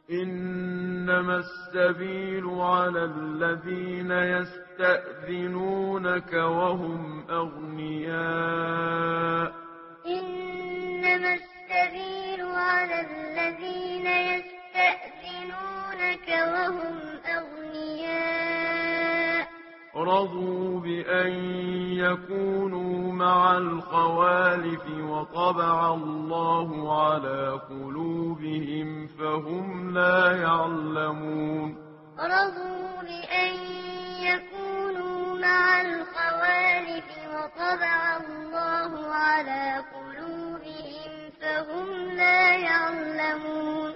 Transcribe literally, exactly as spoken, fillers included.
إنما السبيل على الذين يستأذنونك وهم أغنياء إنما السبيل على الذين يستأذنونك وهم أغنياء رضوا بأن يكونوا مع الخوالف وطبع الله على قلوبهم فهم لا يعلمون رضوا بأن يكونوا مع الخوالف وطبع الله على قلوبهم فهم لا يعلمون